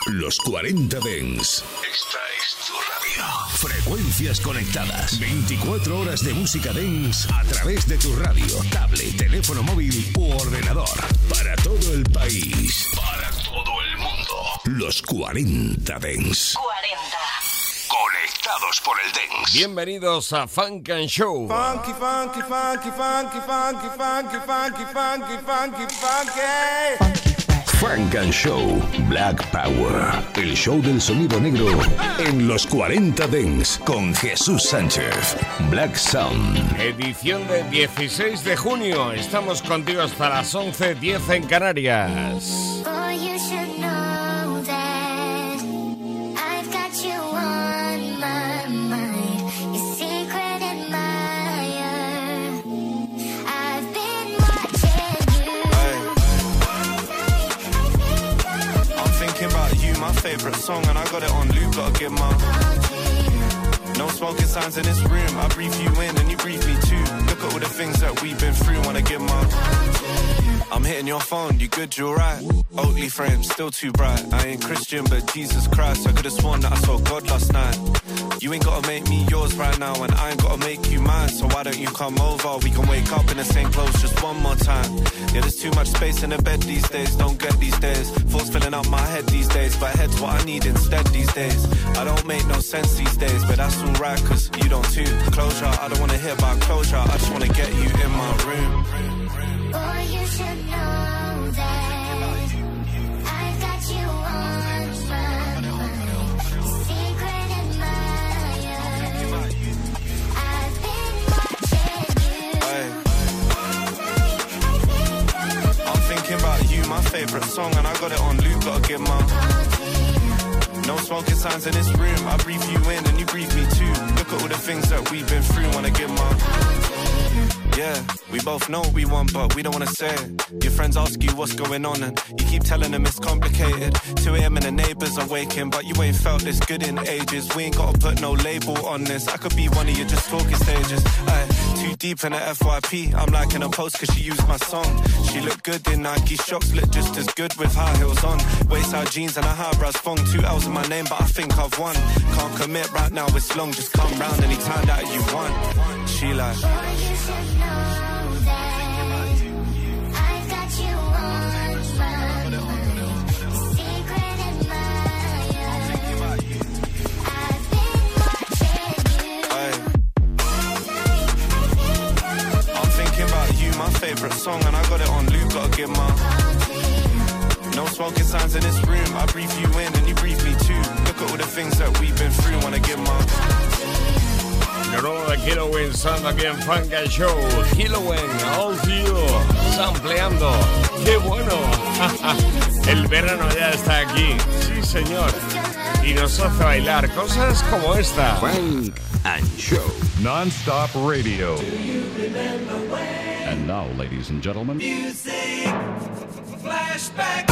Los 40 Dance. Esta es tu radio. Frecuencias conectadas. 24 horas de música dance a través de tu radio, tablet, teléfono móvil u ordenador. Para todo el país. Para todo el mundo. Los 40 Dance. 40. Conectados por el dance. Bienvenidos a Funk and Show. Funky, funky, funky, funky, funky, funky, funky, funky, funky, funky. Funk and Show, Black Power, el show del sonido negro en los 40 Dance con Jesús Sánchez, Black Sound. Edición de 16 de junio, estamos contigo hasta las 11:10 en Canarias. Favorite song and I got it on loop, gotta get my no smoking signs in this room. I breathe you in and you breathe me too. Look at all the things that we've been through. Wanna get my I'm hitting your phone, you good, you alright? Oakley frame, still too bright. I ain't Christian, but Jesus Christ, I could've sworn that I saw God last night. You ain't gotta make me yours right now, and I ain't gotta make you mine. So why don't you come over? We can wake up in the same clothes just one more time. Yeah, there's too much space in the bed these days. Don't get these days. Thoughts filling up my head these days, but head's what I need instead these days. I don't make no sense these days, but that's alright, cause you don't too. Closure, I don't wanna hear about closure. I just wanna get you in my room. Boy, you should know that I've got you on my mind. Secret admirer. I've been watching you. I'm thinking about you, my favorite song, and I got it on loop, gotta get my no smoking signs in this room. I breathe you in and you breathe me too. Look at all the things that we've been through. Wanna get my yeah, we both know what we want, but we don't wanna say it. Your friends ask you what's going on, and you keep telling them it's complicated. 2 a.m. and the neighbors are waking, but you ain't felt this good in ages. We ain't gotta put no label on this. I could be one of your just talking stages. Too deep in the FYP, I'm liking a post cause she used my song. She looked good in Nike shocks, look just as good with high heels on. Waist high jeans and a highbrows thong. 2 L's in my name, but I think I've won. Can't commit right now, it's long, just come round anytime that you want. She like my favorite song and I got it on loop, gotta get my no smoking signs in this room. I breathe you in and you breathe me too. Look at all the things that we've been through. Wanna get my Nuevo de Hilloween son aquí en Funk and Show. Hilloween, All You, sampleando. ¡Qué bueno! El verano ya está aquí, sí señor. Y nos hace bailar cosas como esta. Funk and Show. Non-stop radio. And now, ladies and gentlemen, music flashback.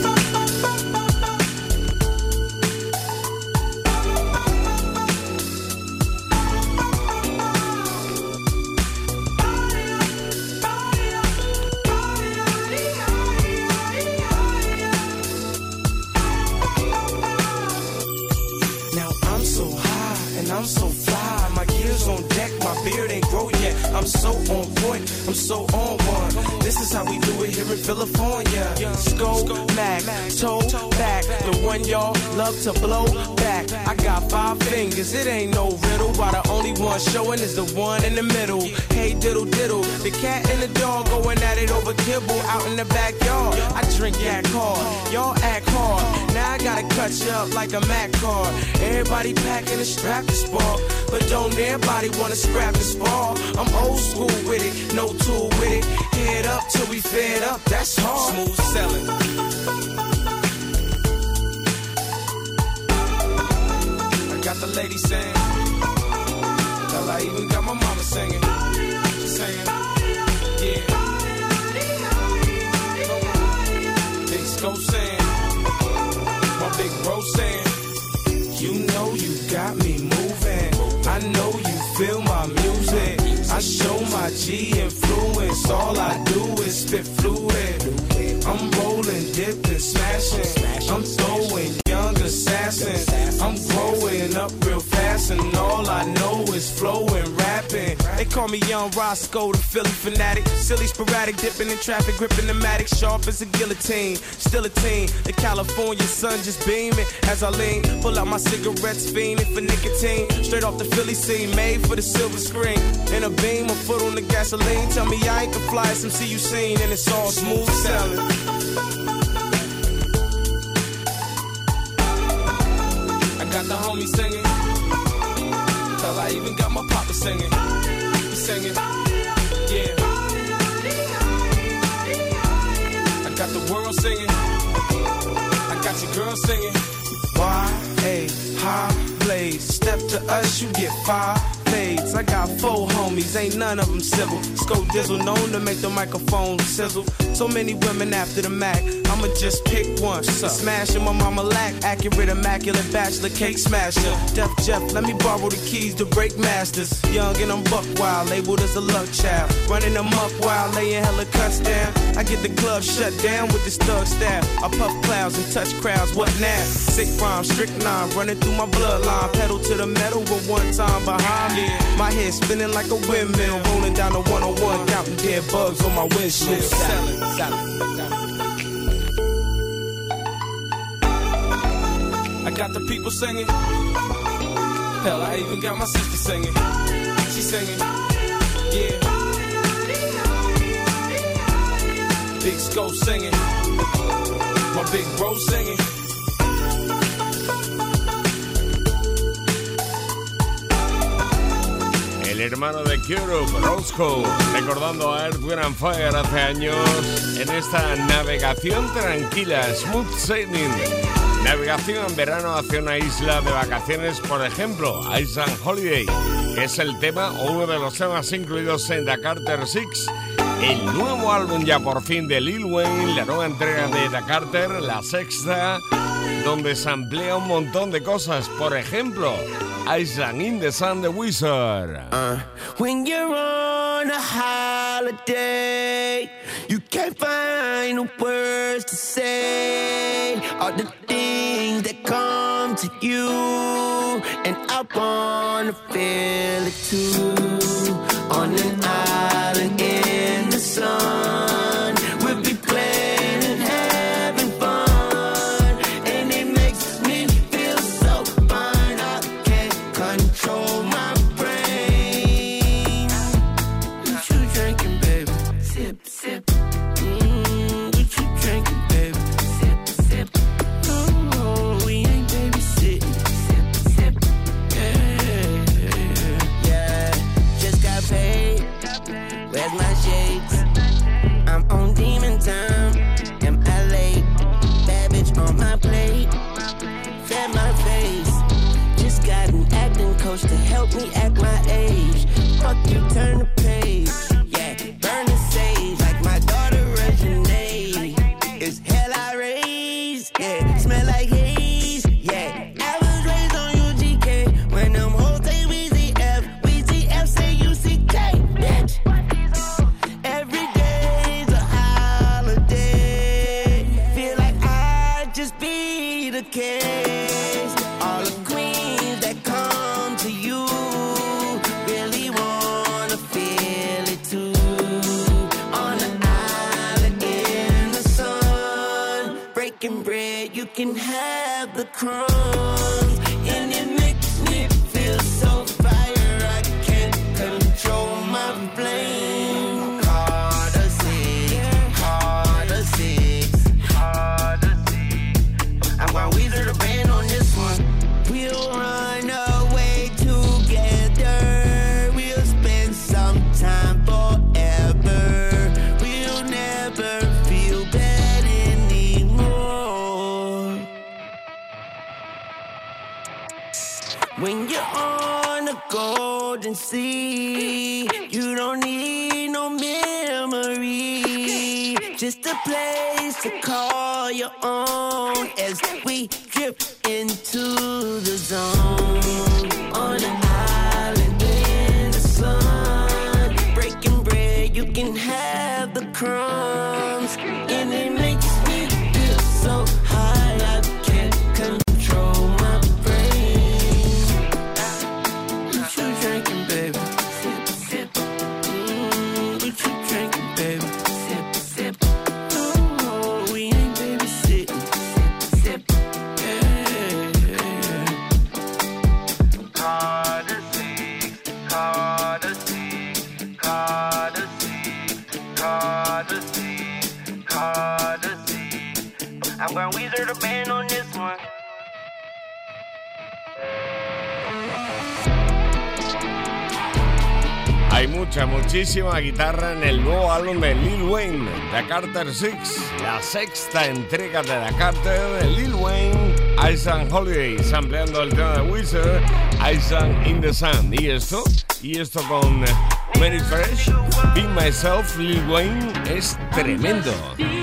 Now I'm so high and I'm so fly. My gears on deck, my beard ain't grow yet. I'm so on point, I'm so on one. This is how we do it here in California. Skull, Mac, toe, back. The one y'all love to blow back. I got 5 fingers, it ain't no riddle. Why the only one showing is the one in the middle. Hey diddle diddle, the cat and the dog going at it over kibble out in the backyard. I drink yak hard, y'all act hard. Now I gotta cut you up like a Mac card. Everybody packing a strap to spark, but don't everybody wanna scrap the spar. I'm old school with it, no tool with it. Head up till we fed up, that's hard. smooth selling. I got the lady saying, hell, I even got my mama singing. She's saying, yeah. Big Scope saying, my big bro saying, you know you got me moving. I know you feel my music. I show my G influence. All I do is spit fluid. I'm rolling, dipping, smashing. I'm throwing young growing up real fast, and all I know is flowing, rapping. They call me Young Roscoe, the Philly fanatic. Silly, sporadic, dipping in traffic, gripping the matic, sharp as a guillotine. Still a teen, the California sun just beaming as I lean. Pull out my cigarettes, fiending for nicotine. Straight off the Philly scene, made for the silver screen. In a beam, a foot on the gasoline. Tell me I ain't the flyest MC you seen, and it's all smooth sailing. I got the homies singing. Hell, I even got my papa singing. He singing, yeah. I got the world singing. I got your girl singing. Y.A. High Blaze. Step to us, you get 5 fades. I got 4 homies, ain't none of them civil. Scope Dizzle, known to make the microphone sizzle. So many women after the Mac, I'ma just pick one. Smashing my mama lack, accurate, immaculate bachelor cake smasher. Def Jeff, let me borrow the keys to break masters. Young and I'm buck wild, labeled as a luck child. Running them up while laying hella cuts down. I get the club shut down with this thug style. I puff clouds and touch crowds, what now? Sick rhyme, strychnine, running through my bloodline. Pedal to the metal, but one time behind me. My head spinning like a windmill, rolling down the 101, counting dead bugs on my windshield. I got the people singing. Hell, I even got my sister singing. She singing, yeah. Big Scope singing. My big bro singing. El hermano de Cure, Roscoe, recordando a Earth, Wind and Fire hace años en esta navegación tranquila, smooth sailing. Navegación en verano hacia una isla de vacaciones, por ejemplo, Island Holiday, que es el tema o uno de los temas incluidos en The Carter 6, el nuevo álbum ya por fin de Lil Wayne, la nueva entrega de The Carter, la sexta, donde se amplía un montón de cosas, por ejemplo, Island in the Sun, The Wizard. When you're on a holiday, you can't find the words to say all the things that come to you, and I wanna feel it too. On an island in the sun, we'll be playing and having fun, and it makes me feel so fine. I can't control my brain. What you drinking, baby? Sip, sip. What you drinking, baby? Sip, sip. Oh, we ain't babysitting. Sip, sip. Yeah. Just got paid. Where's my shades? I'm on demon time. Am I late? Bad bitch on my plate. Fed my face. Just got an acting coach to help me act my age. Fuck you, turn the page. Yeah, burn the sage like my daughter Reginae. It's hell I raised. Yeah, smell like haze. Yeah, I was raised on UGK. When them hoes say WZF, WZF say UCK. Bitch. Every day's a holiday. Feel like I just be the case. All the queens that come to you really wanna feel it too. On an island in the sun, breaking bread, you can have the crumbs, and it makes me feel so fire. I can't control my flame. Harder six, harder six, harder six. I'm gonna weasel the band on this one. We'll run away together. We'll spend some time forever. We'll never feel bad anymore. When you're on a golden sea, you don't need no memory. Just a place to call your own as we drift into the zone. On an island in the sun, breaking bread, you can have the crumbs, and it makes me feel so high I can't control my brain. Hay muchísima guitarra en el nuevo álbum de Lil Wayne, The Carter 6, la sexta entrega de The Carter de Lil Wayne, Island Holiday, sampleando el tema de Wizard, Island in the Sun. Y esto con Mary Fresh, Be Myself, Lil Wayne, es tremendo.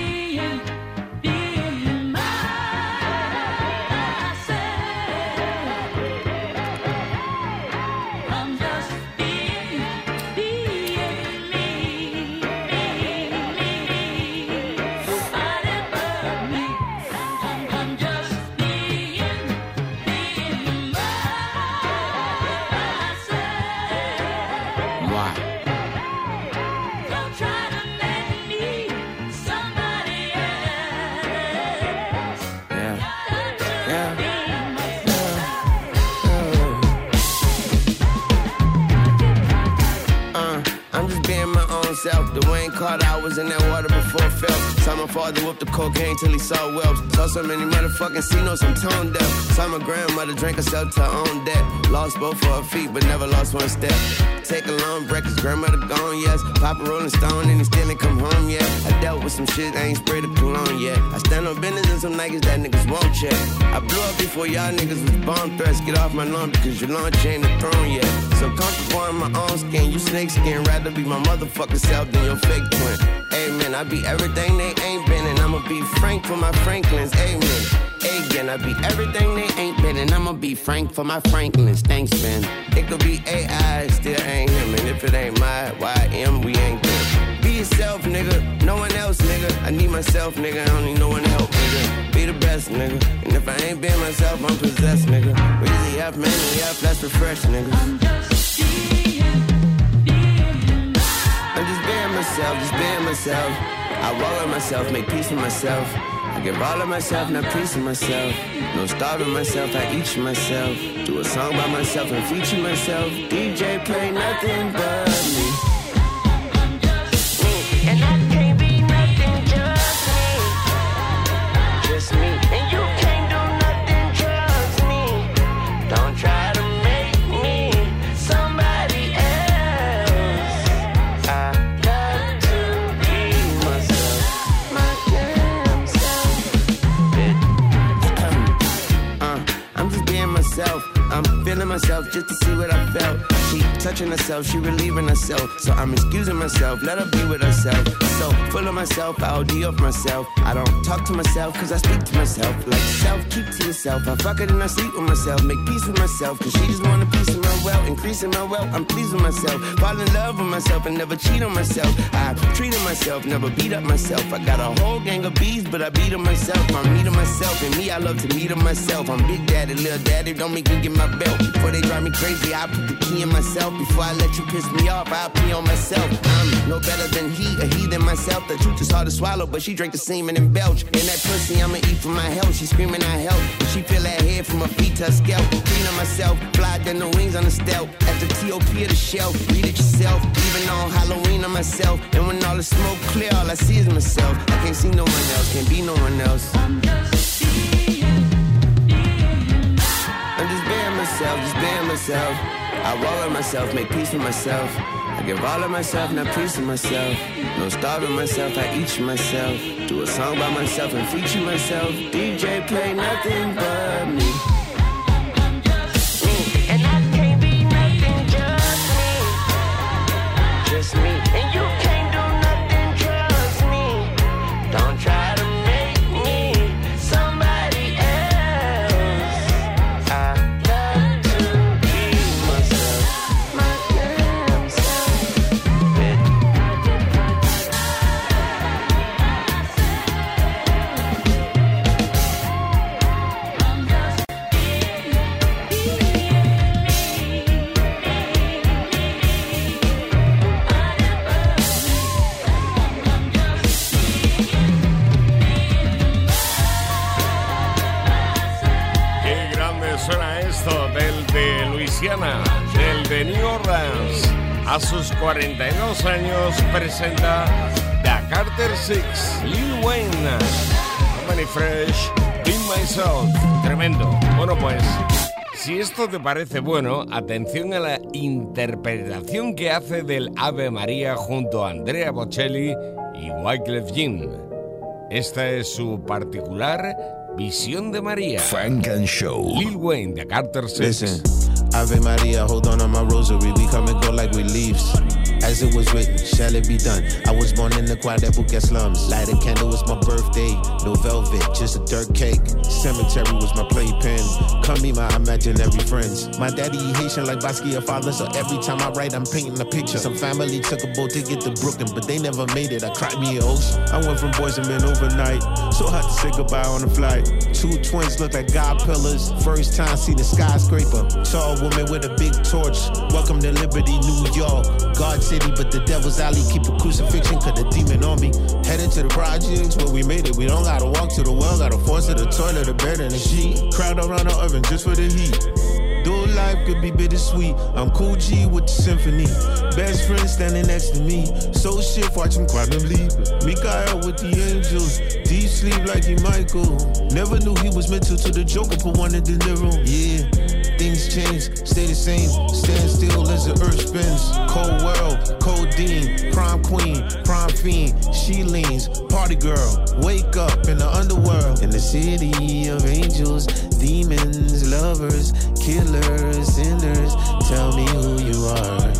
Dwayne Carter, I was in that water before Phelps. Saw my father whoop the cocaine till he saw whelps. Saw so many motherfucking C-notes, I'm tone deaf. Saw my grandmother drink herself to her own death. Lost both of her feet, but never lost one step. Take a long break, his grandmother gone, yes. Papa Rolling Stone and he still ain't come home yet. I dealt with some shit, I ain't sprayed a cologne yet. I stand on business and some Nikes that niggas won't check. I blew up before y'all niggas was bomb threats. Get off my lawn because your launch ain't the throne yet. So comfortable in my own skin, you snake skin. Rather be my motherfucking self than your fake twin. Amen, I be everything they ain't been, and I'ma be frank for my Franklins. Amen. Again, I be everything they ain't been, and I'ma be frank for my Franklins. Thanks, man. It could be AI, still ain't him, and if it ain't my YM, we ain't good. Be yourself, nigga. No one else, nigga. I need myself, nigga. I don't need no one help, nigga. Be the best, nigga. And if I ain't being myself, I'm possessed, nigga. Weezy F, man, F, let's refresh, nigga. I'm just being myself, just being myself. I walk with myself, make peace with myself. I give all of myself, not peace of myself. No starving myself, I eat myself. Do a song by myself and feature myself. DJ play nothing but me. And I can't be nothing, just me. And you can't do nothing, just me. Don't try to make me somebody else. I got to be myself, my damn self. I'm just being myself. I'm feeling myself just to see what I felt. She touching herself, she relieving herself. So I'm excusing myself, let her be with herself. So full of myself, I OD off myself. I don't talk to myself, cause I speak to myself. Like yourself, keep to yourself. I fuck it and I sleep with myself. Make peace with myself, cause she just want a piece of my wealth. Increasing my wealth, I'm pleased with myself. Fall in love with myself and never cheat on myself. I treated myself, never beat up myself. I got a whole gang of bees, but I beat them myself. I'm meeting myself, and me, I love to meet them myself. I'm big daddy, little daddy, don't make me get my belt. Before they drive me crazy, I put the key in myself. Before I let you piss me off, I'll pee on myself. I'm no better than he, a heathen myself. The truth is hard to swallow, but she drank the semen and belch. And that pussy, I'ma eat for my health. She screaming I help, but she feel that head from her feet to her scalp. Clean on myself, fly then the wings on the stealth. At the TOP of the shelf, read it yourself. Even on Halloween on myself. And when all the smoke clear, all I see is myself. I can't see no one else, can't be no one else. I'm just being myself, just being myself. I walk with myself, make peace with myself. I give all of myself, not peace of myself. No starving myself, I eat myself. Do a song by myself and feature myself. DJ play nothing but me. And I can't be nothing, just me. And you can't do nothing, just me. Don't try to make me somebody else. I got to be myself, my damn self. Del de Luisiana, del de New Orleans. A sus 42 años presenta The Carter 6, Lil Wayne, Many Fresh, Be Myself. Tremendo. Bueno, pues Si esto te parece bueno, atención a la interpretación que hace del Ave María junto a Andrea Bocelli y Wyclef Jean. Esta es su particular visión de María. Funk and Show. Lil Wayne de Carter Six. Listen, Ave Maria, hold on my rosary. We come and go like we leaves. As it was written, shall it be done? I was born in the Quadruple slums. Light a candle, it's my birthday. No velvet, just a dirt cake. Cemetery was my playpen. Come be my imaginary friends. My daddy Haitian like Basquiat father, so every time I write, I'm painting a picture. Some family took a boat to get to Brooklyn, but they never made it. I cried me an ocean. I went from boys and men overnight. So hard to say goodbye on the flight. Two twins look like God pillars. First time see the skyscraper. Tall woman with a big torch. Welcome to Liberty, New York. God City, but the devil's alley. Keep a crucifixion, cut the demon on me. Headed to the projects where we made it. We don't gotta walk to the well, gotta force to the toilet, the bed, and the sheet. Crowd around the oven just for the heat. Though life could be bittersweet, I'm Cool G with the symphony. Best friend standing next to me. So shit, watch him quantum leap. Mikael with the angels. Deep sleep like he Michael. Never knew he was mental to the Joker, put one in De Niro. Yeah, things change, stay the same. Stand still as the earth spins. Cold world, codeine, prime queen, prime fiend. She leans, party girl. Wake up in the underworld. In the city of angels, demons, lovers, killers, sinners. Tell me who you are.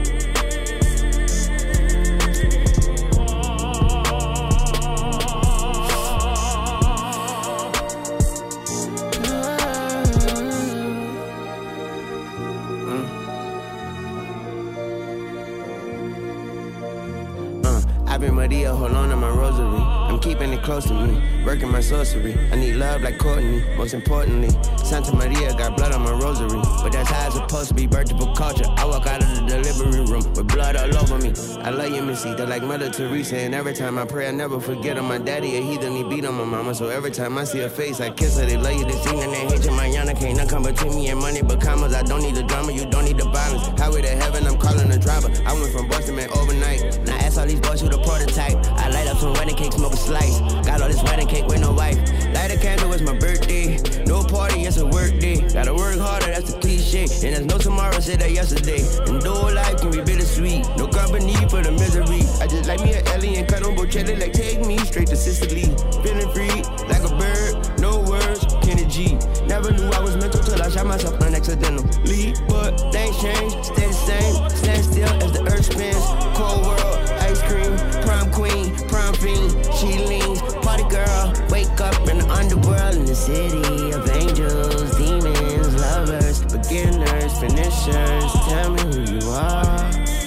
Ave Maria, hold on to my rosary. I'm keeping it close to me, working my sorcery. I need love like Courtney, most importantly. Santa Maria got blood on my rosary, but that's how it's supposed to be. Birth of culture. I walk out of the delivery room with blood all over me. I love you, Missy, they're like Mother Teresa. And every time I pray, I never forget on my daddy. A heathen, he beat on my mama. So every time I see her face, I kiss her. They love you, they sing, and they hate you. Mariana can't not come between me and money, but commas. I don't need the drama, you don't need the violence. Highway to heaven, I'm calling the driver. I went from Boston, man, overnight. Now ask all these boys who the prototype. I light up some wedding cake, smoke a slice. Got all this wedding cake with no wife. Light a candle, it's my birthday. No party, it's a work day. Gotta work harder, that's a cliche. And there's no tomorrow, said that yesterday. And though life can be bittersweet, no company for the misery. I just like me an alien, cut on Bocelli, like take me straight to Sicily. Feeling free, like a bird, no words, Kenny G. Never knew I was mental till I shot myself unaccidentally. But things change, stay the same. Stand still as the earth spins. Cold world, ice cream, prime queen, prime fiend. She leans, party girl. Wake up in the underworld in the city of angels, demons, lovers, beginners, finishers. Tell me who you are.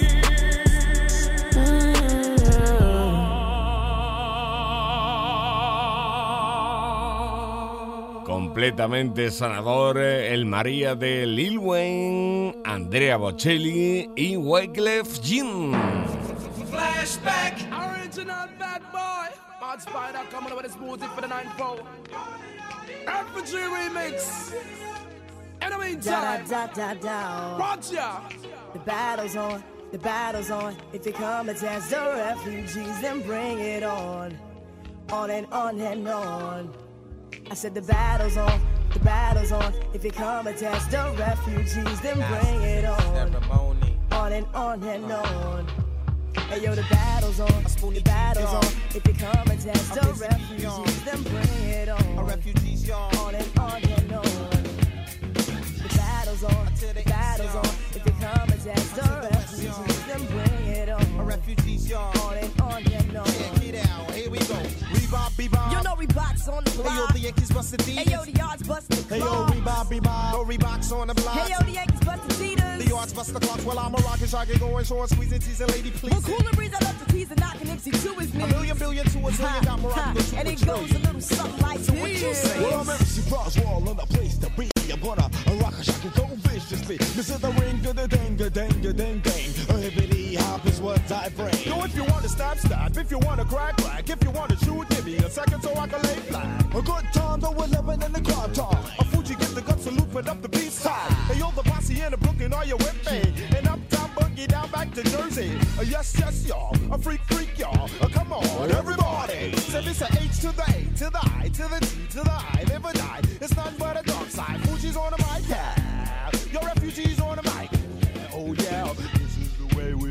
Completamente sanador, el María de Lil Wayne, Andrea Bocelli y Wyclef Jean. Flashback, original bad boy. Bad Spider coming over this music for the 9-4. RPG remix. In the meantime, Roger. The battle's on, the battle's on. If you come against the refugees, then bring it on. On and on and on. I said the battle's on, the battle's on. If you come against the refugees, then bring it on. On and on and on. Hey yo, the battle's on, the battle's on. If you come against the refugees, then bring it on. On and on and on. The battle's on, the battle's on. If you come against the refugees, then bring it on. On and on and on. Get out, here we go. Bebop, bebop. You know Reebok's on the block. Hey yo, the Yankees busted Adidas. Hey yo, the yards busted the Hey yo, clocks. Reebok, bebop. No Reeboks on the block. Hey yo, the Yankees busted Adidas. The yards bust the clocks while I'm a rockin' shot, get going, short, squeezing, teasing, lady, please. Well, cooler breeze, I love to tease and knocking MC to his knees. A million, billion to a zillion, got more rock to and it goes a little something like so what you say? Well, I'm MC Roswell in a place to be. I'm gonna rock a shock and go viciously. This is the ring of the dang, dang, dang, dang. A hippity hop is what I bring. Yo, if you wanna stab, stab. If you wanna crack, crack. If you wanna shoot, give me a second so I can lay flat. A good time, though we're living in the crime time. A Fuji get the guts to looping up the beast side. Hey, yo, the posse in the Brooklyn, are you with me? And uptown boogie down back to Jersey. Yes, yes, y'all. A freak, freak, y'all. Come on, everybody. So this a H to the A, to the I, to the T, to the I. Never die. It's nothing but a dark side. Fuji's on the mic, yeah.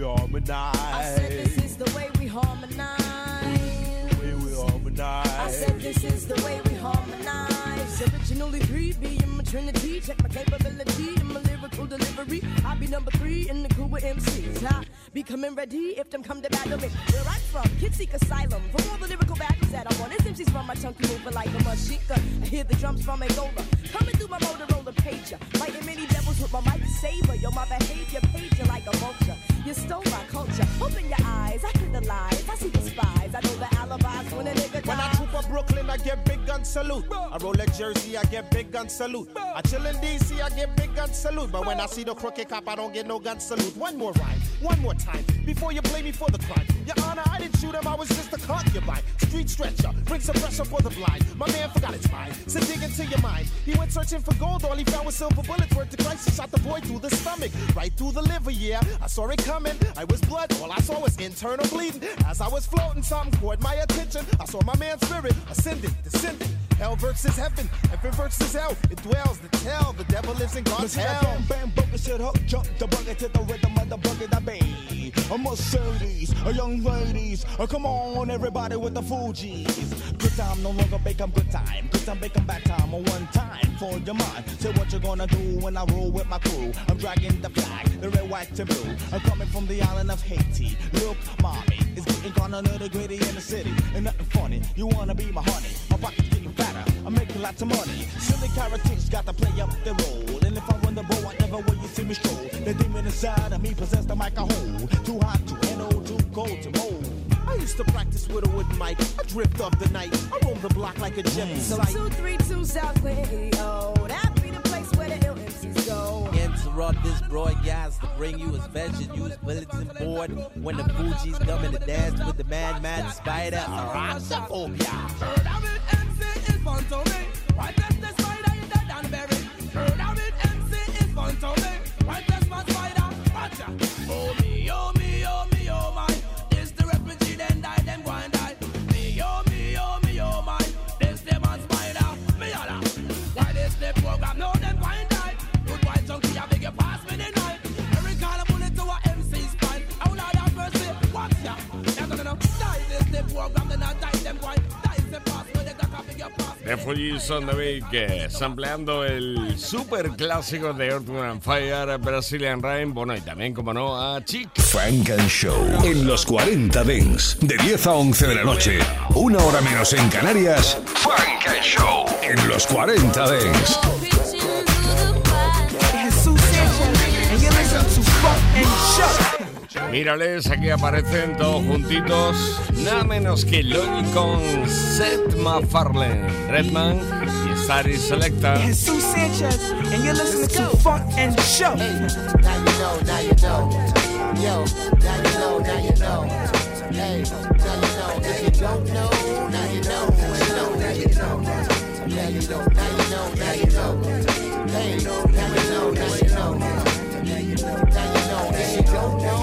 harmonize. I said this is the way we harmonize. I said this is the way we harmonize. Originally 3B in my trinity. Check my capability and my lyrical delivery. I be number 3 in the crew with MCs. I be coming ready if them come to battle me. Where I'm from, kids seek asylum. From all the lyrical battles that I'm on. This MC's from my chunky mover like a mashika. I hear the drums from Angola. Coming through my Motorola pager. Fighting many devils with my mic saber. Yo, my behavior paid you like a vulture. You stole my culture. Open your eyes, I hear the lies. I see the spies. I know the alibis when a nigga dies. When I troop up Brooklyn, I get big gun salute. I roll at Jersey, I get big gun salute. I chill in DC, I get big gun salute. But when I see the crooked cop, I don't get no gun salute. One more rhyme, one more time, before you blame me for the crime. Your Honor, I didn't shoot him, I was just a concubine. Street stretcher, bring some pressure for the blind. My man forgot his mind, so dig into your mind. He went searching for gold, all he found was silver bullets. Worth the Christ, he shot the boy through the stomach, right through the liver, yeah. I saw it coming, I was blood, all I saw was internal bleeding. As I was floating, something caught my attention. I saw my man's spirit ascending, descending. Hell versus heaven, heaven versus hell. It dwells the tell, the devil lives in God's hell. Bam, bam, bucket, shit, hook, jump the bucket to the rhythm of the bucket, I bay. A Mercedes, a young ladies, come on, everybody with the Fugees. Good time, no longer bake 'em good time. Good time, bake 'em back time, one time for your mind. Say what you gonna do when I roll with my crew. I'm dragging the flag, the red, white, to blue. I'm coming from the island of Haiti. Look, mommy, it's getting kinda nitty-gritty in the city. And nothing funny, you wanna be my honey. My pocket's getting fatter, I'm making lots of money. Silly characters got to play up their role. And if I run the road, I never will you see me stroll. The demon inside of me possess the mic I hold. Too hot to handle, too cold to mold. I used to practice with a wooden mic. I drift off the night. I roam the block like a jet. So 232 South Cleo, that be the place where the ill MCs go. Interrupt this broadcast to bring you a special news bulletin board when the Fugees come in to dance with the Mad Spider Araxophobia. Heard of it, MC is fun to me. Why does the spider in the Danbury? Heard of it, MC is fun to me. Why does my spider? Roger. Oh me, oh me, oh me, oh my. This the refugee, then die, them go and die. Me, oh me, oh me, oh my. This the man spider, me holla. Why this the program? No, them go and die. Good white junkie, I beg you pass me the night. Every kind of bullet to a MC spine. I will not have mercy. Watch ya. No. Die this the program, then I die, them go and die. The pass me the clock, I beg you pass me. Refugees on the Beat, sampleando el super clásico de Earth, Wind and Fire, Brazilian Rain, bueno, y también, como no, a Chic. Funk and Show en los 40 Dents, de 10 a 11 de la noche, una hora menos en Canarias. Funk and Show en los 40 Dents. Mírales, aquí aparecen todos juntitos, nada menos que Lonnie con Seth MacFarlane, Redman y Starry Selecta. Jesus Sanchez, and you're listening to Funk and Show. Hey, now you know, now you know. Yo, now you know, now you know. Hey, now you know. If you don't know, now you know. Now you know. Now you know, now you know, now you know. Hey, now you know, now you know. Now you know, if you don't know.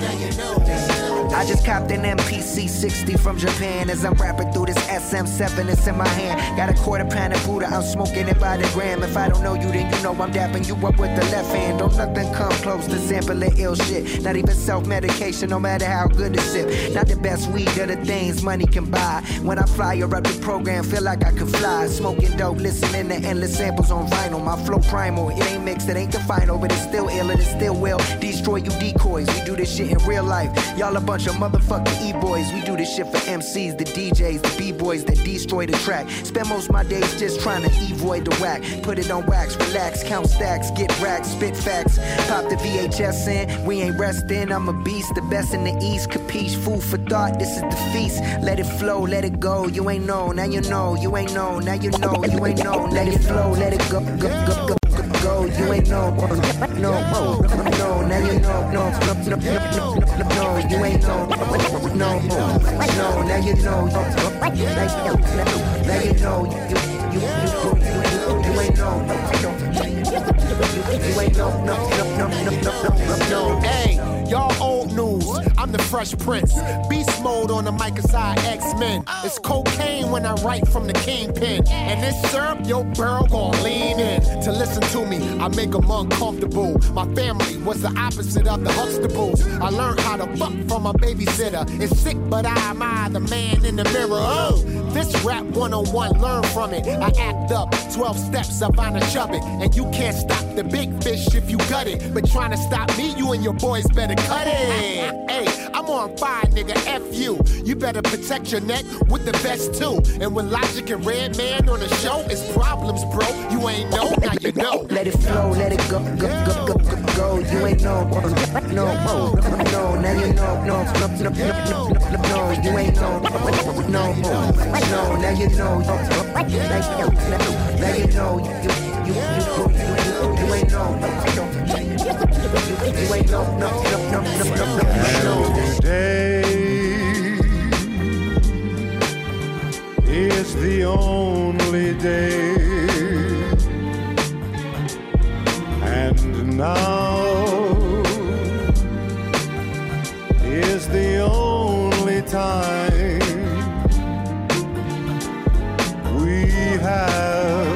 I just copped an MPC 60 from Japan. As I'm rapping through this SM7, it's in my hand. Got a quarter pound of Buddha, I'm smoking it by the gram. If I don't know you, then you know I'm dapping you up with the left hand. Don't nothing come close to sampling ill shit. Not even self-medication, no matter how good the sip. Not the best weed or the things money can buy. When I fly up the program, feel like I can fly. Smoking dope, listening to endless samples on vinyl. My flow primal, it ain't mixed, it ain't the final, but it's still ill and it still will destroy you decoys. We do this shit in real life. Y'all a bunch of motherfucking E-boys. We do this shit for MCs, the DJs, the B-boys that destroy the track. Spend most of my days just trying to avoid the whack. Put it on wax, relax, count stacks, get racks, spit facts. Pop the VHS in, we ain't resting. I'm a beast, the best in the East. Capiche, food for thought, this is the feast. Let it flow, let it go. You ain't know, now you know. You ain't know, now you know. You ain't know, let it flow, let it go, go. You ain't know, no, now you know, no, you ain't know, no, now you know, now you know, you ain't know, no, hey, y'all old news, I'm the Fresh Prince, beast mode on the mic aside X-Men, it's cocaine when I write from the kingpin, and this syrup, your girl gon' lean in, to to listen to me, I make them uncomfortable. My family was the opposite of the Huxtables. I learned how to fuck from a babysitter. It's sick, but I admire the man in the mirror. Oh, this rap 101, learn from it. I act up, 12 steps up on a chub it. And you can't stop the big fish if you gut it. But trying to stop me, you and your boys better cut it. Hey, I'm on fire, nigga, F you. You better protect your neck with the best too. And when Logic and Redman on the show, it's problems, bro. You ain't know, now you know. Let it flow, let it go, go, go, go, go, go. You ain't know, no, no, now you know, no, you ain't know, no, now you know, now you know, you ain't know, you ain't know, no. Every day is the only day, and now is the only time we have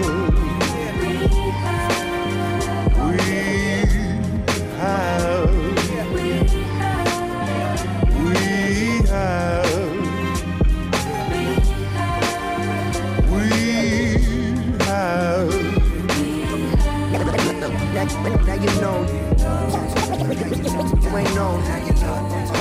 now you know, you ain't know, now you know,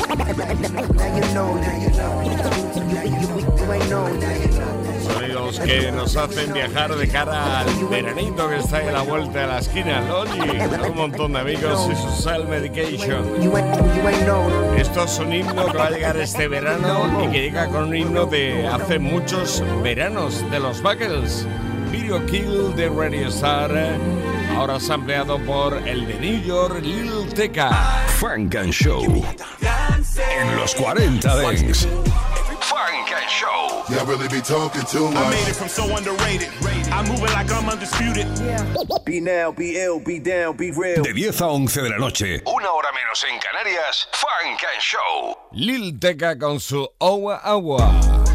you ain't know. Sonidos que nos hacen viajar de cara al veranito que está ahí a la vuelta de la esquina. Loli, un montón de amigos y su Self Medication. Esto es un himno que va a llegar este verano y que llega con un himno de hace muchos veranos de los Buggles. Video Kill de Radio Star, ahora sampleado por el de New York, Lil Tecca. Funk and Show en los 40 Dance. Funk and Show. Y'all really be talking too much. I made it from so underrated. I'm moving like I'm undisputed. Be now, be ill, be down, be real. De 10 a 11 de la noche, una hora menos en Canarias, Funk and Show. Lil Tecca con su Awa Awa.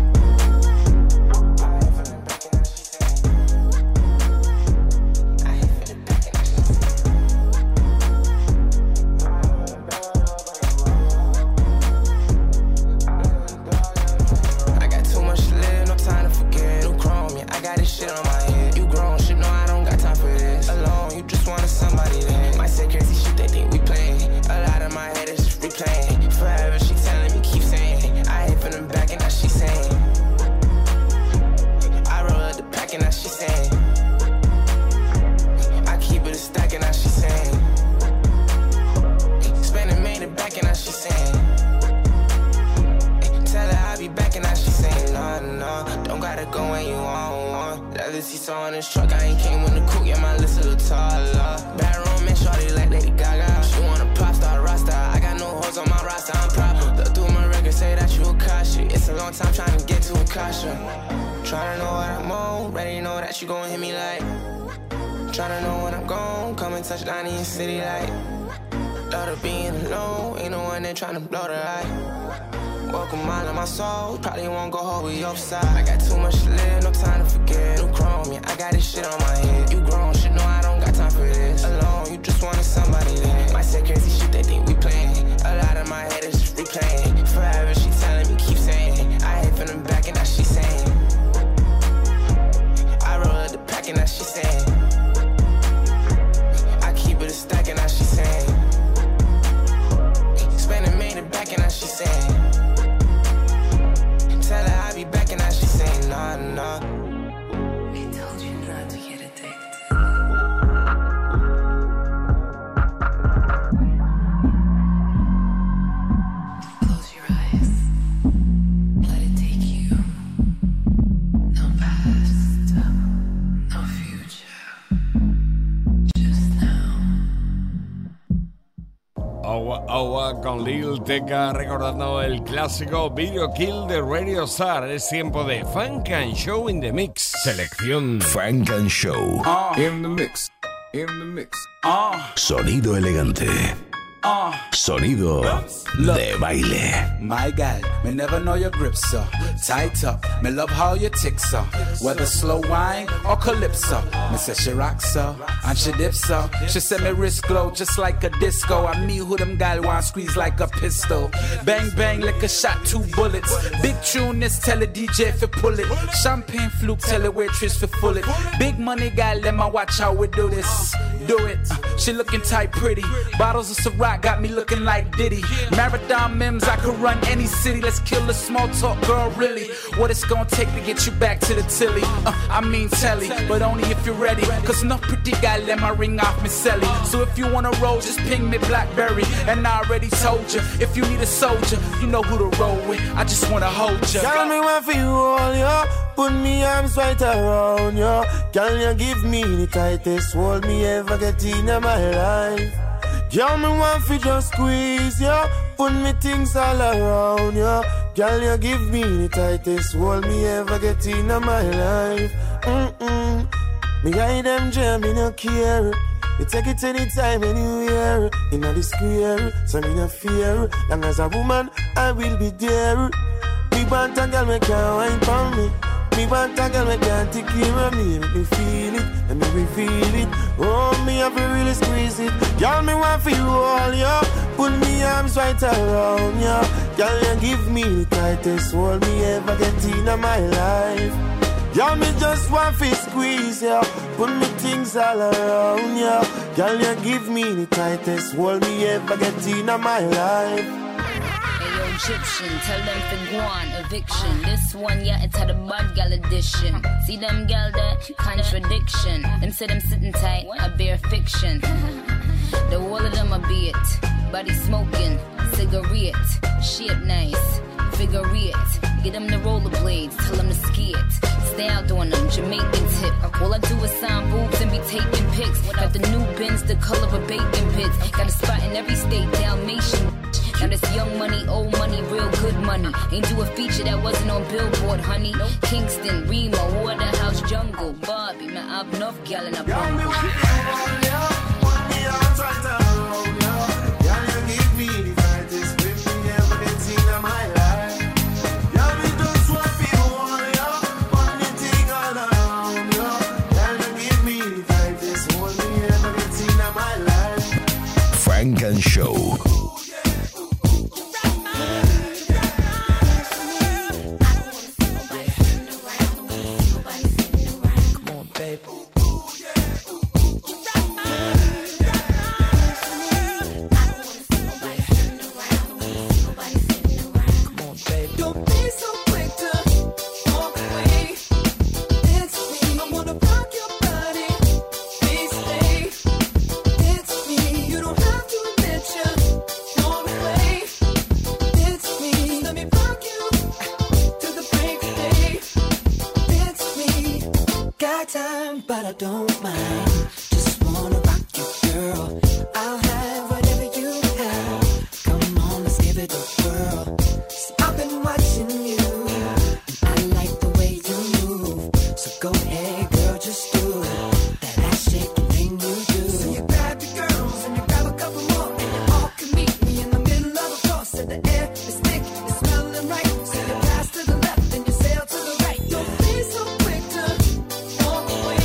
On this truck, I ain't came with the coupe, yeah, my list a little taller. Bad romance, shorty like Lady Gaga. She want a pop star, roster. I got no hoes on my roster, I'm proper. Look through my record, say that you a Kasha. It's a long time trying to get to a Kasha. Tryna know what I'm on, ready know that you gon' hit me like. Tryna know when I'm gone, come and touch down in your city like. Daughter being alone, ain't no one there tryna blow the eye. Welcome all of my soul, probably won't go hold with your side. I got too much to live, no time to forget. New chrome, yeah, I got this shit on my head. You grown, shit, no, I don't got time for this. Alone, you just wanted somebody there. Might say crazy shit, they think we playing. A lot of my head is just replaying. Forever, she telling me, keep saying. I hate from the back and now she saying. I roll up the pack and now she saying. I keep it a stack and now she saying. Spending made it back and now she saying. Tell her I'll be back and now she saying nah, nah. We told you not to get addicted. Close your eyes. Let it take you. No past, no future. Just now. Awa Awa con Lil Tecca, recordando el clásico Video Kill de Radio Star. Es tiempo de Funk and Show in the Mix. Selección Funk and Show in the mix. In the mix. Sonido elegante. Sonido de baile. My gal, me never know your grip, so tight up. Me love how you tick, so whether slow wine or calypso. Me say she rock so and she dip so. She say me wrist glow just like a disco. I me who them gal want squeeze like a pistol. Bang bang like a shot, 2 bullets. Big tune this tell the DJ fi pull it. Champagne fluke tell the waitress fi full it. Big money gal, let me watch how we do this. Do it. She looking tight pretty. Bottles of Ciroc got me looking like Diddy. Marathon Mims, I could run any city. Let's kill the small talk, girl, really. What it's gonna take to get you back to the tilly? I mean telly, but only if you're ready. Cause no pretty guy let my ring off me celly. So if you wanna roll, just ping me Blackberry. And I already told you, if you need a soldier, you know who to roll with. I just wanna hold you. Tell me what for you all, yo. Put me arms right around you. Can you give me the tightest hold me ever get in my life? Girl, me want fi just squeeze ya. Put me things all around ya. Girl, you give me the tightest hold me ever get in my life. Me guide them jam, me no care. You take it anytime, anywhere. In the square, so me no fear. Long as a woman, I will be there. Me want a girl, me can't wine for me. Me want a girl, me can't take care of me. Make me feel it, and make me feel it. Oh, me have to really squeeze it. Girl, me want for you all, yo. Put me arms right around, yo. Girl, you give me the tightest hold me ever get in my life. Girl, me just want to squeeze, yo. Put me things all around, yo. Girl, you give me the tightest hold me ever get in my life. Egyptian, tell them for guan, eviction. This one, yeah, it's had a bad gal edition. See them gal that contradiction. Them say them sitting tight, I bear fiction. The wall of them a be it. Body smoking, cigarette, shit nice, figure it. Get them the rollerblades, tell them to ski it. Stay out on them, Jamaican tip. All I do is sign boobs and be taking pics. Got the new Benz, the color of bacon bits. Got a spot in every state, Dalmatian. Now this young money, old money, real good money. Ain't do a feature that wasn't on Billboard, honey. Kingston, Remo, Waterhouse, Jungle, Bobby, man, I've enough gal in a bungle. Frank and Show. But I don't mind. Just wanna rock you, girl. I'll have whatever you have. Come on, let's give it a whirl. See, I've been watching you, and I like the way you move. So go ahead, girl, just do that ass shaking thing you do. So you grab your girls and you grab a couple more, and you all can meet me in the middle of the floor. So the air is thick, it's smelling right. So you pass to the left and you sail to the right. Don't be so quick to walk away.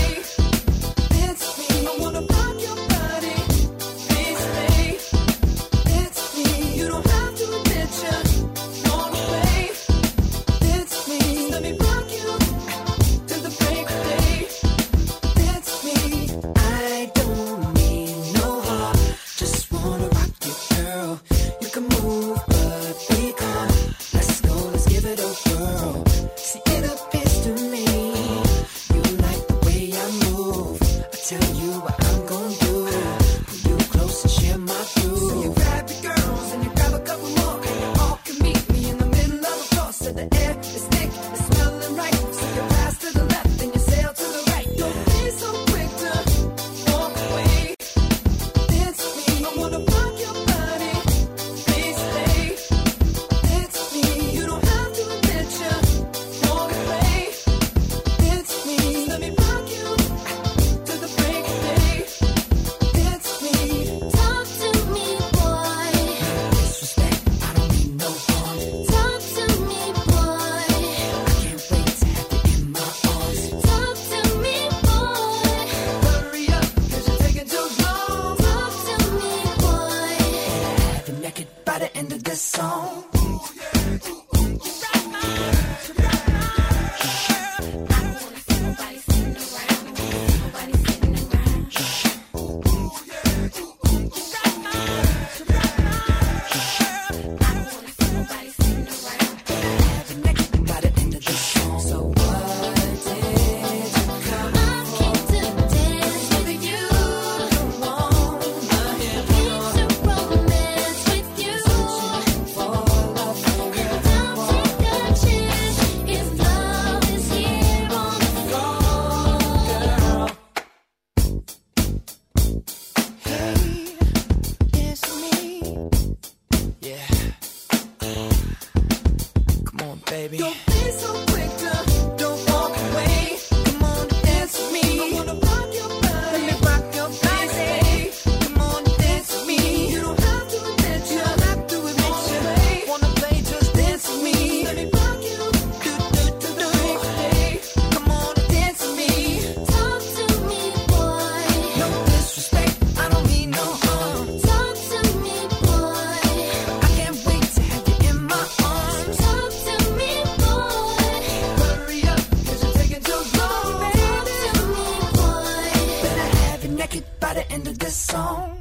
by the end of this song.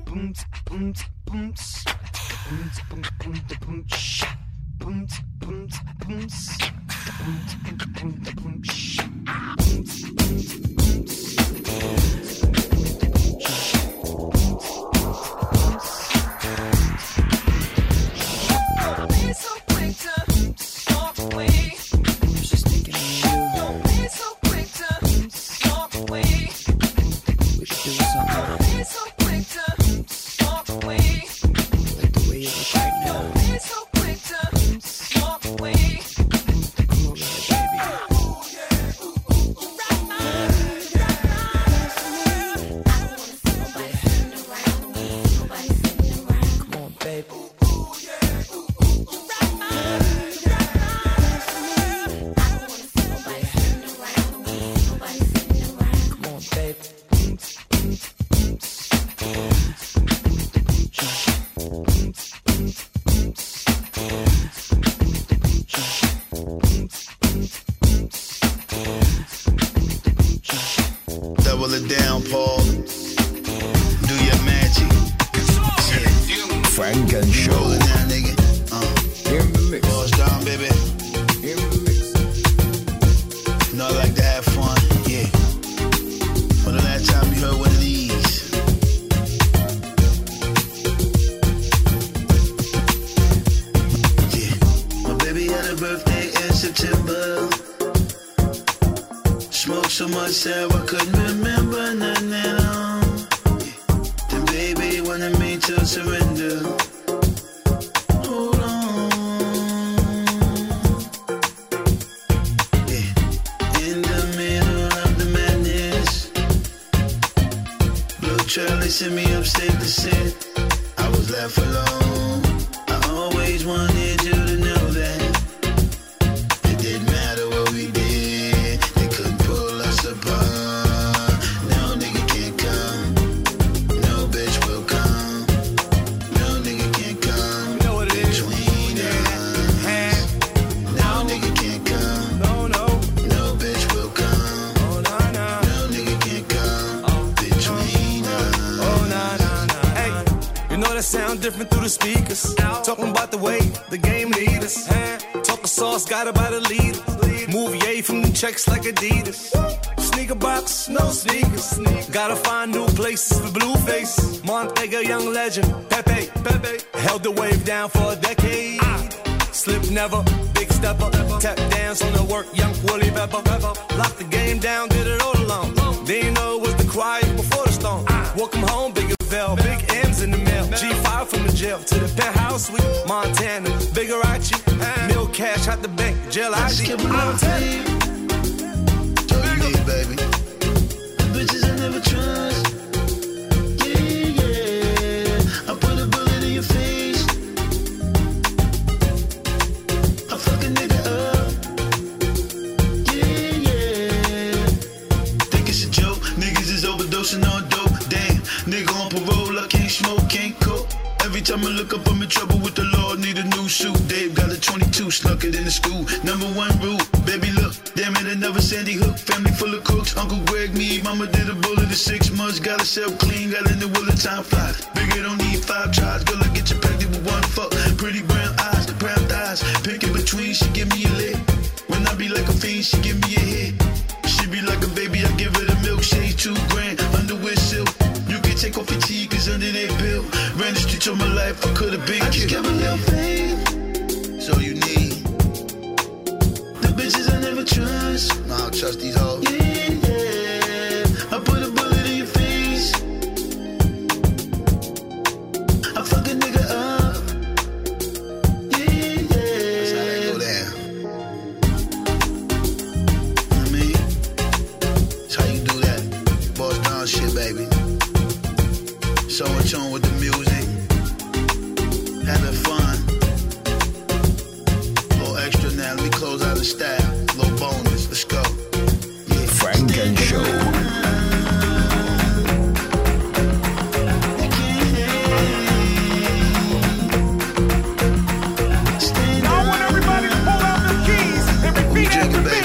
Double it down, Paul. Do your magic. Frank and Show. Roll it down, nigga. Boss down, baby. You know I like to have fun, yeah. When the last time you heard one of these? Yeah. My baby had a birthday in September. Smoked so much that I couldn't remember nothing at all. Yeah. Then baby wanted me to surrender. Hold on. Yeah. In the middle of the madness, Blue Charlie sent me upstate to sit. I was left alone. I always wanted you to know that it didn't matter what we did. Apart. No nigga can't come. No bitch will come. No nigga can't come. You know what it is. Between us. No nigga can't come. No bitch will come. No nigga can't come. Between us. Hey, you know that sound different through the speakers. Talking about the way the game need us. Talking sauce, got it by the leader. Move yay from the checks like Adidas. Sneaker box, no sneakers. Gotta find new places for Blueface. Montega, young legend. Pepe, held the wave down for a decade. Slip never, big stepper. Tap dance on the work, young Willie Pepper. Locked the game down, did it all alone. Didn't you know it was the quiet before the storm. Welcome home, bigger Bell, big M's in the mail. G5 from the jail to the penthouse suite. Montana, bigger Archie. Mill cash out the bank, jail ID. Montana. Baby, the bitches I never trust. Yeah. I put a bullet in your face. I fuck a nigga up. Yeah. Think it's a joke. Niggas is overdosing on dope. Damn, nigga on parole. I can't smoke, can't cook. Every time I look up, I'm in trouble with the law. Need a new suit. Dave got a 22, snuck it in the school. Number one rule, baby look. Damn it, another Sandy Hook. Family full of crooks. Uncle Greg, me, mama did a bullet in 6 months. Got herself clean, got in the will of time fly. Bigger don't need 5 tries. Girl, I get you pregnant with one fuck. Pretty brown eyes, the brown thighs. Pick in between, she give me a lick. When I be like a fiend, she give me a hit. She be like a baby, I give her the milkshake. 2 grand, underwear silk. You can take off your teeth, cause under that bill. Ran the streets of my life, I could've been killed. I just give a little faith. So you need the bitches I never trust. I don't trust these hoes. Yeah. I put a bullet in your face. I fuck a nigga up. Yeah. That's how that go down. I mean, that's how you do that. Boss down shit, baby. So much on with the music. Having fun. Little extra now, let me close out the style. Little bonus, let's go. Yeah. Frank and Show. Now I want everybody to pull out the keys and repeat after me.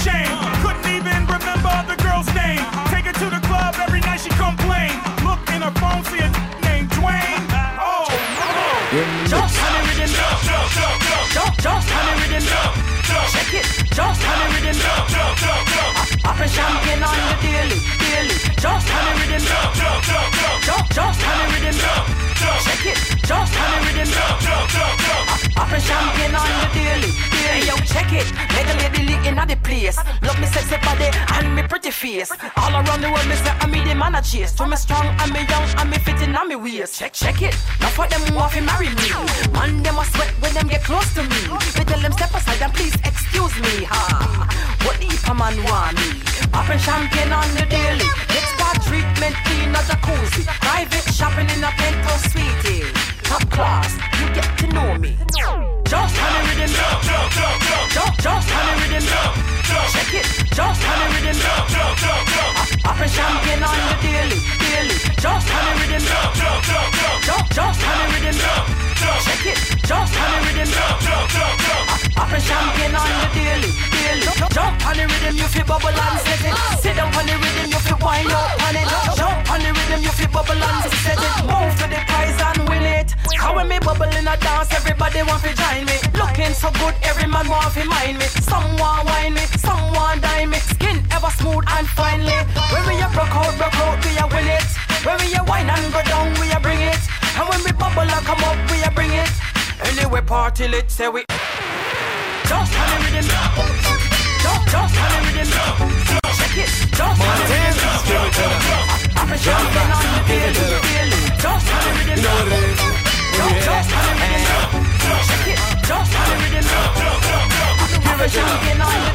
shame. Couldn't even remember the girl's name. Take her to the club every night she complain. Look in her phone, see a named Dwayne. Oh, just honey rhythm, just honey rhythm, check it, just honey rhythm, up and champagne on the daily, just honey rhythm, just honey rhythm, check it, just honey rhythm, up and champagne on the daily, hey yo, check it, make a lady licking at the place, love me sexy body and me pretty face, all around the world me say I'm the man I chase, to me strong and me young and me fitting on me waist, check it, now for them who want to marry me, man them a sweat when them get close to me, they tell them step aside and please excuse me, ha, what the a man want me, poppin' champagne on the daily, get spa treatment in a jacuzzi, private shopping in a penthouse suite, top class, you get to know me, just honey rhythm, just honey rhythm, check it, just honey rhythm, poppin' champagne on the daily, just honey rhythm, just honey rhythm, check it, just honey rhythm, poppin' champagne on the daily, jump on the rhythm, you feel bubble and set it, sit down on the rhythm, you feel wind up on it, jump on the rhythm, you feel bubble and set it, move to the prize and win it, how when me bubble in a dance, everybody want to join me, looking so good, every man want to mind me, some want wine me, some want dine me, skin ever smooth and finely, when we a broke out, we a win it, when we a wine and go down, we a bring it, and when we bubble and come up, we a bring it, anyway party lit, say we just honey rhythm, just honey rhythm, check it, just honey rhythm, I'm a champion on the daily, just honey rhythm, you know what it is, just honey rhythm, check it, just honey rhythm, I'm a champion on the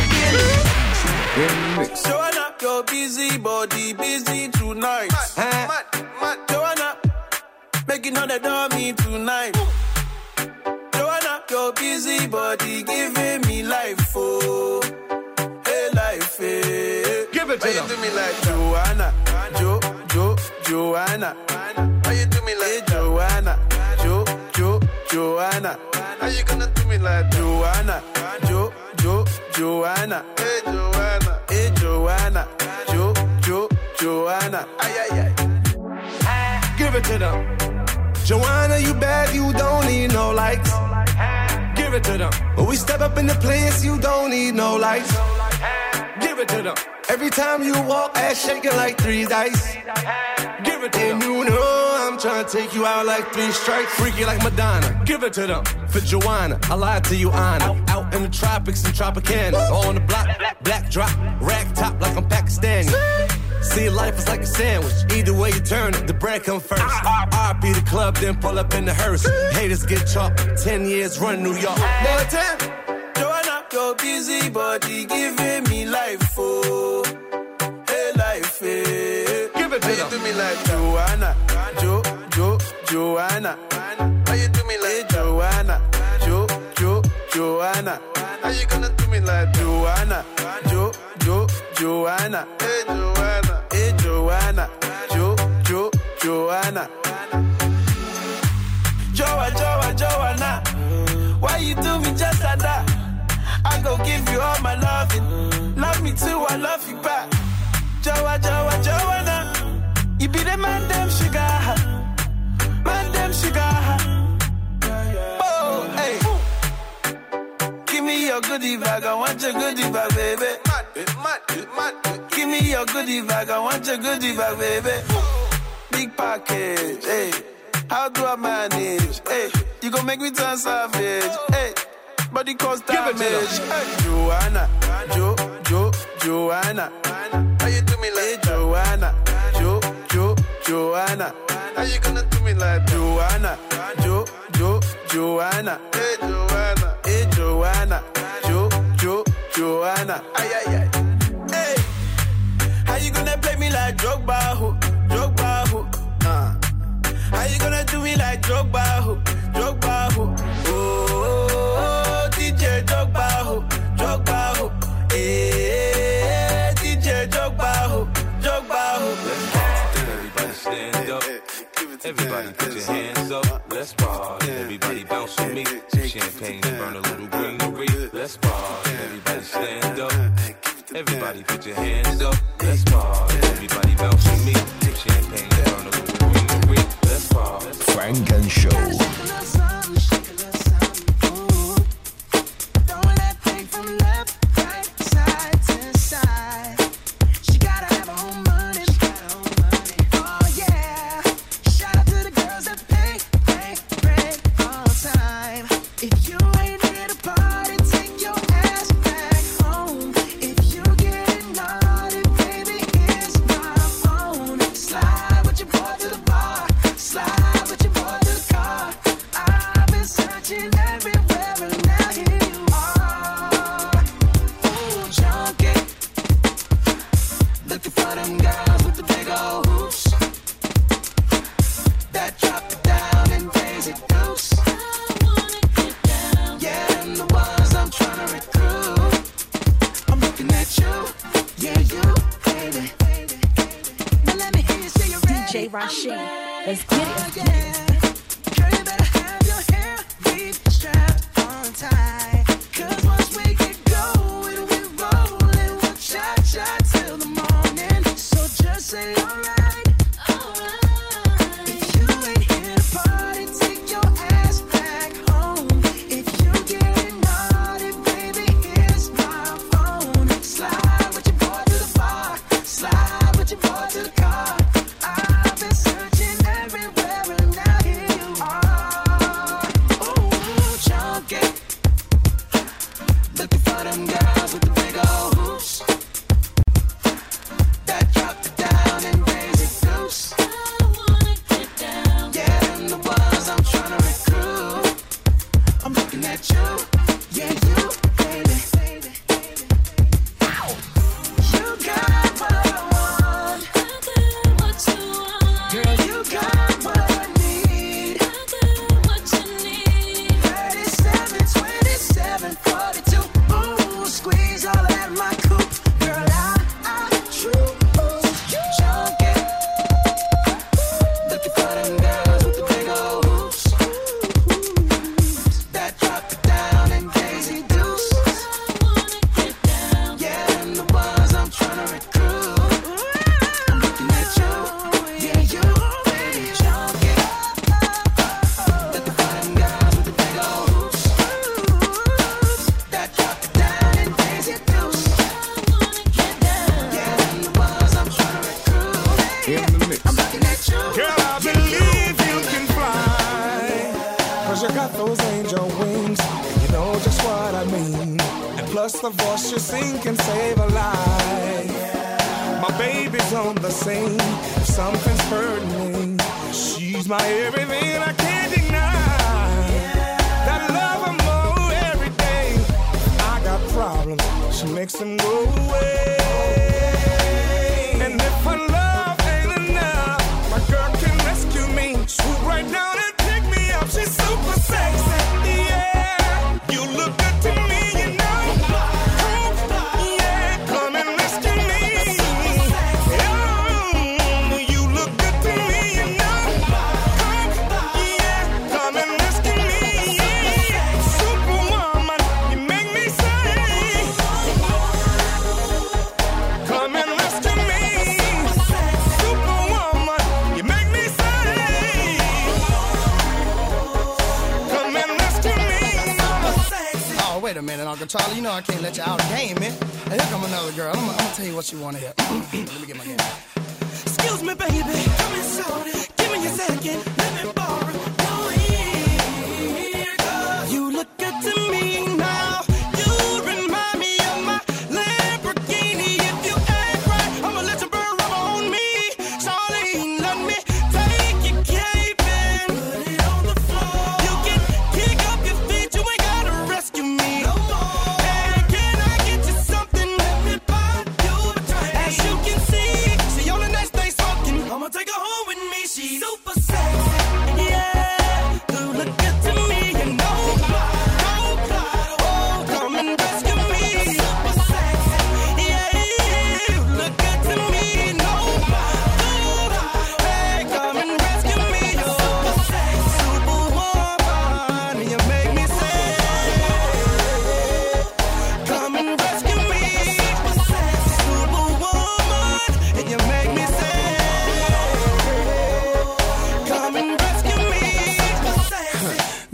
daily. Joanna, your busy body, busy tonight. Joanna, making all the dummy tonight. Joanna, your busy body giving me life, oh, hey life, hey. Give it to you do me like Joanna, Joanna. How you do me like Joanna, Joanna. How you gonna do me like Joanna, Joanna. Hey Joanna, Joanna. Ay. Give it to them. Joanna, you bad, you don't need no lights. Give it to them. When we step up in the place, you don't need no lights. Give it to them. Every time you walk, ass shaking like 3 dice. Give it to them. And you know I'm trying to take you out like 3 strikes. Freaky like Madonna. Give it to them. For Joanna, I lied to you, Anna. Out in the tropics and Tropicana. On the block, black drop, rag top like I'm Pakistani. See, life is like a sandwich. Either way you turn it, the bread come first. RP the club, then pull up in the hearse. Haters get chopped. 10 years run New York. More time. Joanna, your busy body giving me life, oh. Hey, life, hey. Give it to you do me like Joanna, Joanna. How you do me like Joanna, Joanna. How you gonna do me like Joanna, Joanna. Hey, Joanna. Joanna. Joanna. Why you do me just like that? I go give you all my loving. Love me too, I love you back. Joanna. You be the man, damn sugar. Oh, hey. Give me your goodie bag, I want your goodie bag, baby. Give me your goodie bag, I want your goodie bag, baby. Big package, hey. How do I manage? Hey, you gon' make me turn savage. Hey, body cause damage. Hey, Joanna, Joanna. How you do me like Joanna, Joanna? How you gonna do me like Joanna, Joanna? Hey, Joanna, Joanna. Ay. Hey, how you gonna play me like Drogba? How you gonna do me like Drogba? Oh, DJ Drogba. Hey, DJ Drogba. Everybody stand up. Everybody put your hands up. Let's party. Everybody bounce with me. Some champagne and burn a little greenery. Let's party. Everybody better stand up. Everybody put your hands up. Let's party. Everybody bounce with me. Take champagne, burn a little green. Let's party. Frank and Show. Let's get it. Let's get it. Girl, you better have your hair be strapped on tight. 'Cause once we get going, we rollin', we'll cha-cha till the morning. So just say alright. If you ain't here to party, take your ass back home. If you getting naughty, baby, here's my phone. Slide with your boy to the bar. Slide with your boy to the car. The voice you sing can save a life. My baby's on the scene. If something's hurting me, she's my everything. I can't deny that love her more every day. I got problems, she makes them go away. And if her love ain't enough, my girl can rescue me. Swoop right down and pick me up. She's super sexy. Yeah, you look good to me, you know. Wait a minute, Uncle Charlie, you know I can't let you out of the game, man. Hey, here come another girl. I'm gonna tell you what you want to hear. Let me get my game. Excuse me, baby. Come in, shorty. Give me a second. Let me borrow your ear. You look good to me now. You remind me of my Lamborghini. If you act right, I'ma let your bird rub on me. Charlene, let me take your cape and put it on the floor. You can kick up your feet. You ain't gotta rescue me. Take her home with me, she's super sexy, yeah.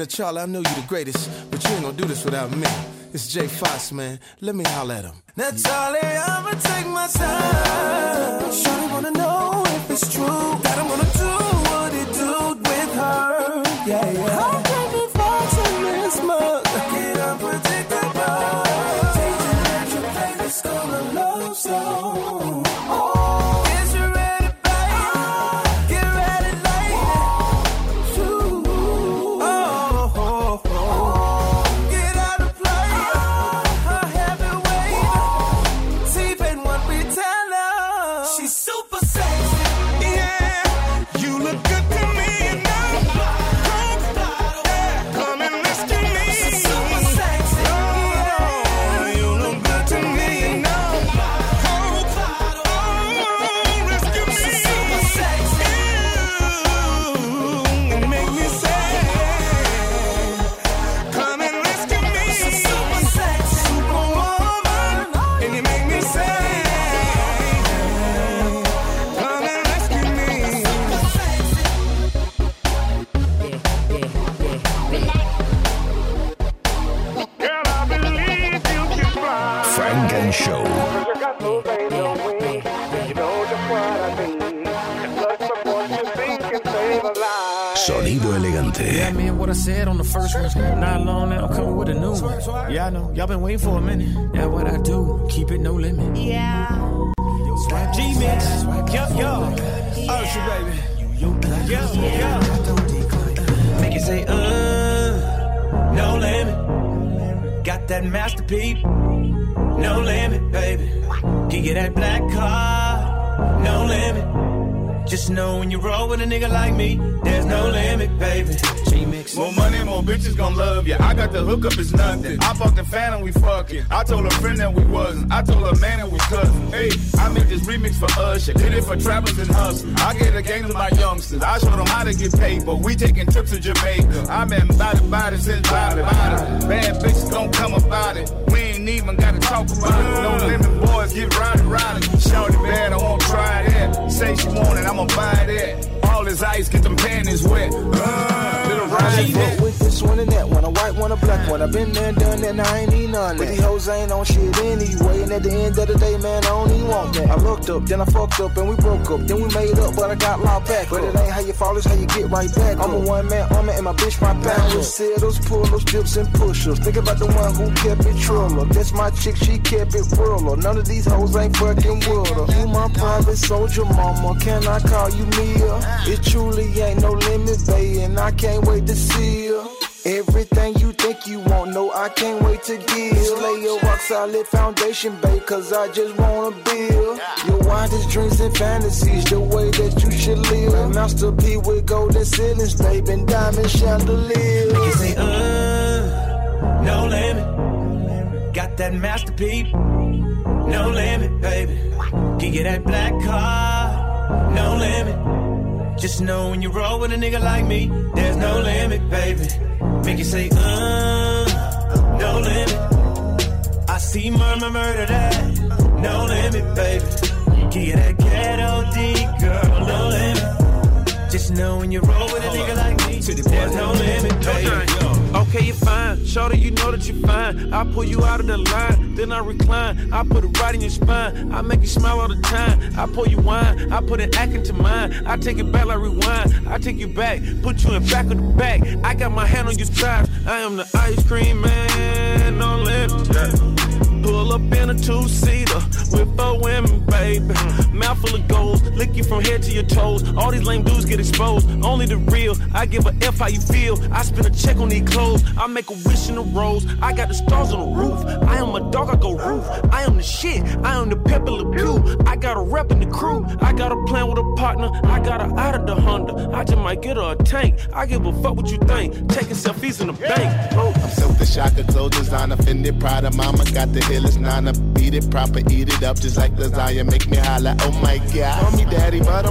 Now, Charlie, I know you the greatest, but you ain't gonna do this without me. It's Jay Fox, man. Let me holler at him. Now, Charlie, I'ma take my time. Shawty wanna know if it's true that I'm gonna do what it do with her. Yeah, yeah. I can't be false in this mug. Get unpredictable. Teaching that you play this school of love song. Sonido elegante. Yeah, I mean what I said on the first one. Not long now, I'm coming with a new one. Yeah, I know. Y'all been waiting for a minute. That's what I do. Keep it no limit. Yeah. G-Mix. Yo. Usher, baby. Yo. Make it say, no limit. Got that masterpiece. No limit, baby. Can get that black car. No limit. Just know when you roll with a nigga like me, there's no limit, baby. G-Mix. More money, more bitches gon' love ya. I got the hookup, it's nothing. I bought the fan and we fucking. I told a friend that we wasn't. I told a man that we cousin. Hey, I made this remix for Usher. Did it for travelers and hustlers. I gave a game to my youngsters. I showed them how to get paid, but we taking trips to Jamaica. I been body since body. Bad bitches gon' come about it. We ain't even gotta talk about it. No limit, boys get rowdy. Shorty bad, I won't try that. Say she want it, I'ma buy that. All this ice, get them panties wet. Little I fuck with this one and that one, a white one, a black one. I been there, done that, and I ain't need none. But these hoes ain't on shit anyway. And at the end of the day, man, I don't even want that. I looked up, then I fucked up, and we broke up. Then we made up, but I got locked back. But it ain't how you fall, it's how you get right back. I'm a one-man army, and my bitch my back. Settles, pull-ups, dips, and push-ups. Think about the one who kept it true. That's my chick, she kept it real. None of these hoes ain't fucking with her. You my private soldier, mama. Can I call you Mia? It truly ain't no limit, babe, and I can't wait to see her. Everything you think you want, no, I can't wait to give. Lay your rock solid foundation, babe, cause I just wanna build your wildest dreams and fantasies, the way that you should live. Masterpiece with golden ceilings, babe, and diamond chandeliers. You say, no limit. Got that masterpiece, no limit, baby. Can get that black car, no limit. Just know when you roll with a nigga like me, there's no limit, baby. Make you say, no limit. I see murder that, no limit, baby. Get that ghetto D, girl, no limit. Just know when you roll with a nigga like me, there's no limit, baby. Okay, you're fine. Shorty, you know that you're fine. I pull you out of the line, then I recline. I put it right in your spine. I make you smile all the time. I pour you wine. I put an act into mine. I take it back like rewind. I take you back, put you in back of the back. I got my hand on your stripes. I am the ice cream man, no limit. Pull up in a two-seater with 4 women, baby. Mouthful of goals, lick you from head to your toes. All these lame dudes get exposed. Only the real. I give a F how you feel. I spend a check on these clothes. I make a wish in a rose. I got the stars on the roof. I am a dog, I go roof. I am the shit. I am the Pepe Le Pew. I got a rep in the crew. I got a plan with a partner. I got her out of the Honda. I just might get her a tank. I give a fuck what you think. Taking selfies in the bank. I'm Silk Shaka, clothes designer, Fendi, Prada. Mama got the illest nana. Beat it proper, eat it up just like lasagna. Make me holla, oh my God. Call me daddy, but I'm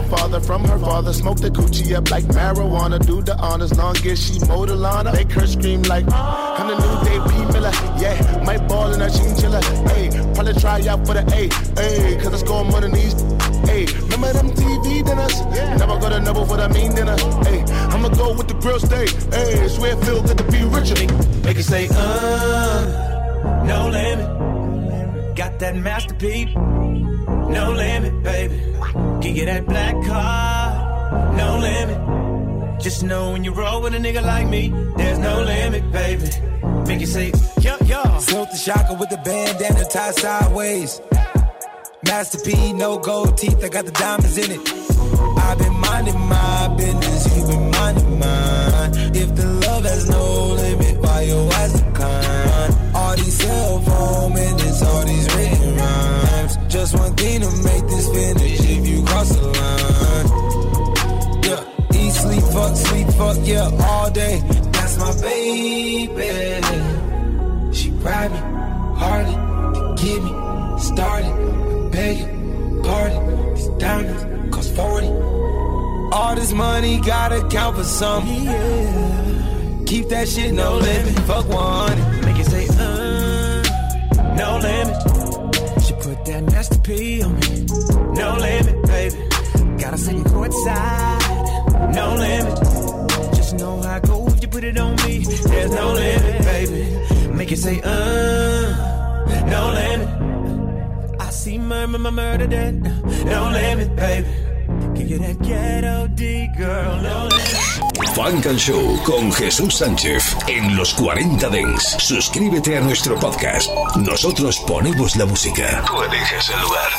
father from her father. Smoke the coochie up like marijuana. Do the honors, long as she mow the lawn. Make her scream like, I'm the new Dave P. Miller. Yeah, might ball in a chinchilla. Hey, probably try out for the A. Hey, cause I score more than these. Hey, remember them TV dinners? Yeah. Never go to Noble for the mean dinner. Hey, I'ma go with the grill steak. Hey, swear it feel good to be richer. Make it say, no limit. Got that masterpiece. No limit, baby. Give you that black card. No limit. Just know when you roll with a nigga like me, there's no limit, baby. Make it say, yo. Silk the shocker with the bandana tied sideways. Master P, no gold teeth, I got the diamonds in it. I've been minding my business, you've been minding mine. If the love has no limit, why your eyes decline? All these cell phone minutes, all these written rhymes. Just one thing to make this finish, if you cross the line. Yeah, eat, sleep, fuck, yeah, all day. That's my baby. She ride me, hardly, get me started. Beg you, pardon, these diamonds cost 40. All this money gotta count for something. Yeah. Keep that shit no limit. Fuck 100. Make it say, no limit. She put that Master P on me. No limit, baby. Got a second courtside. No limit. Just know how I go if you put it on me. There's no limit, baby. Make it say, no limit. See murder that, no limit, baby. Give you that ghetto D, girl, no limit. Funk and Show con Jesús Sánchez en los 40 Dents. Suscríbete a nuestro podcast. Nosotros ponemos la música. Tú eliges el lugar.